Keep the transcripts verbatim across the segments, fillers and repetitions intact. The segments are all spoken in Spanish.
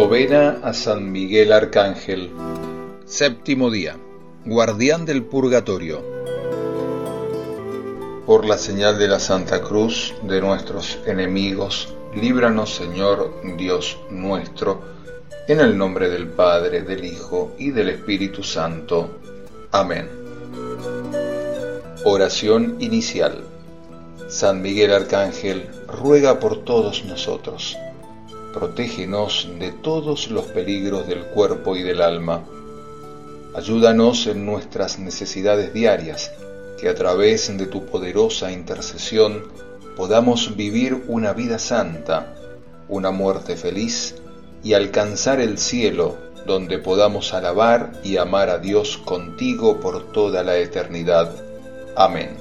Novena a San Miguel Arcángel. Séptimo día. Guardián del Purgatorio. Por la señal de la Santa Cruz de nuestros enemigos, líbranos, Señor Dios nuestro, en el nombre del Padre, del Hijo y del Espíritu Santo. Amén. Oración inicial. San Miguel Arcángel, ruega por todos nosotros. Protégenos de todos los peligros del cuerpo y del alma. Ayúdanos en nuestras necesidades diarias, que a través de tu poderosa intercesión podamos vivir una vida santa, una muerte feliz y alcanzar el cielo, donde podamos alabar y amar a Dios contigo por toda la eternidad. Amén.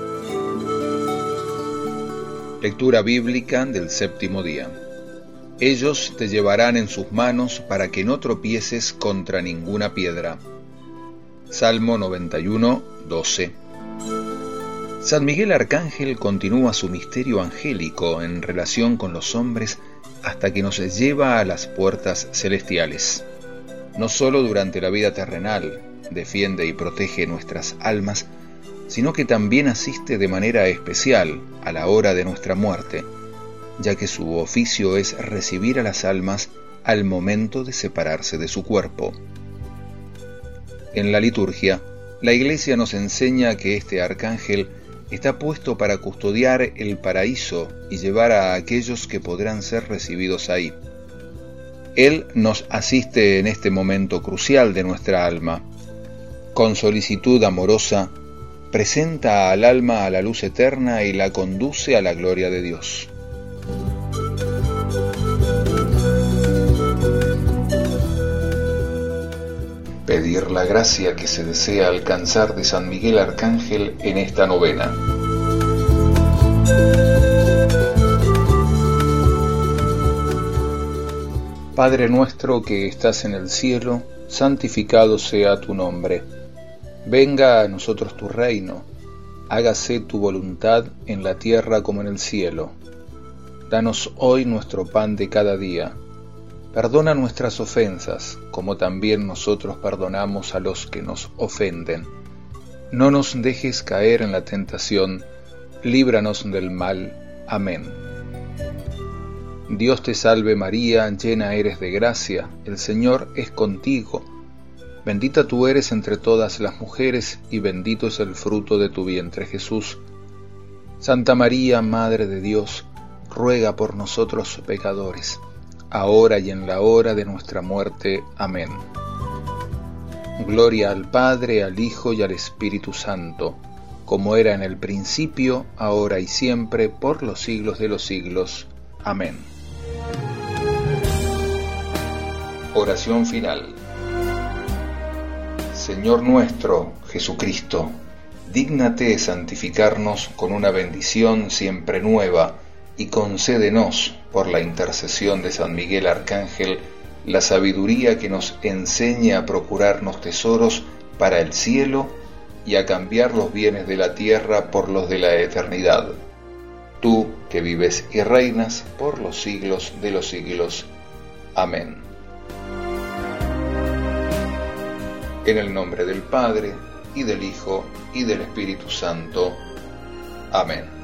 Lectura bíblica del séptimo día. Ellos te llevarán en sus manos para que no tropieces contra ninguna piedra. Salmo noventa y uno, doce. San Miguel Arcángel continúa su misterio angélico en relación con los hombres hasta que nos lleva a las puertas celestiales. No solo durante la vida terrenal defiende y protege nuestras almas, sino que también asiste de manera especial a la hora de nuestra muerte, ya que su oficio es recibir a las almas al momento de separarse de su cuerpo. En la liturgia, la Iglesia nos enseña que este arcángel está puesto para custodiar el paraíso y llevar a aquellos que podrán ser recibidos ahí. Él nos asiste en este momento crucial de nuestra alma. Con solicitud amorosa, presenta al alma a la luz eterna y la conduce a la gloria de Dios. Pedir la gracia que se desea alcanzar de San Miguel Arcángel en esta novena. Padre nuestro que estás en el cielo, santificado sea tu nombre. Venga a nosotros tu reino. Hágase tu voluntad en la tierra como en el cielo. Danos hoy nuestro pan de cada día. Perdona nuestras ofensas, como también nosotros perdonamos a los que nos ofenden. No nos dejes caer en la tentación, líbranos del mal. Amén. Dios te salve María, llena eres de gracia, el Señor es contigo. Bendita tú eres entre todas las mujeres, y bendito es el fruto de tu vientre Jesús. Santa María, Madre de Dios, ruega por nosotros pecadores, ahora y en la hora de nuestra muerte. Amén. Gloria al Padre, al Hijo y al Espíritu Santo, como era en el principio, ahora y siempre, por los siglos de los siglos. Amén. Oración final. Señor nuestro, Jesucristo, dígnate santificarnos con una bendición siempre nueva, y concédenos, por la intercesión de San Miguel Arcángel, la sabiduría que nos enseñe a procurarnos tesoros para el cielo y a cambiar los bienes de la tierra por los de la eternidad. Tú, que vives y reinas por los siglos de los siglos. Amén. En el nombre del Padre, y del Hijo, y del Espíritu Santo. Amén.